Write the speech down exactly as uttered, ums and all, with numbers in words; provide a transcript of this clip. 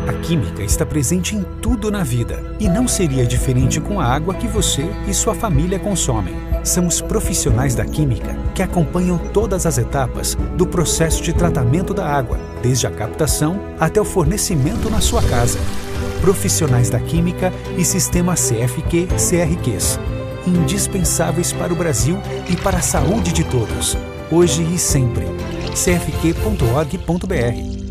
A química está presente em tudo na vida e não seria diferente com a água que você e sua família consomem. São os profissionais da química que acompanham todas as etapas do processo de tratamento da água, desde a captação até o fornecimento na sua casa. Profissionais da química e sistema C F Q C R Qs, indispensáveis para o Brasil e para a saúde de todos, hoje e sempre. c f q ponto org ponto b r